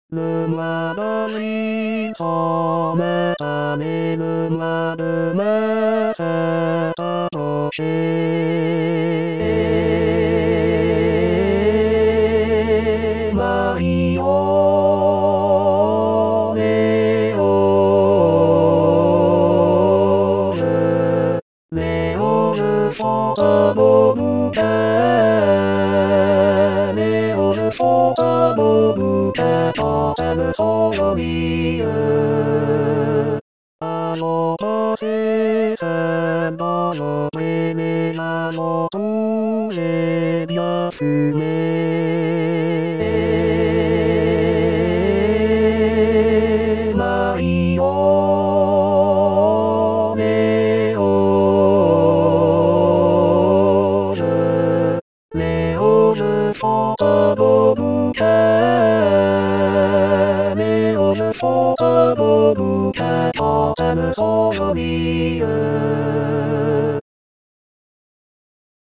沼り染めたね沼るめせたとしないよねおるねおるそたぼぶけねおるそたぼぶけたてむそよりゆあのばしせばよべねなのとえびゃすねないよねおるねおるそたぼぶけねおるそたぼぶけたてむそよりゆ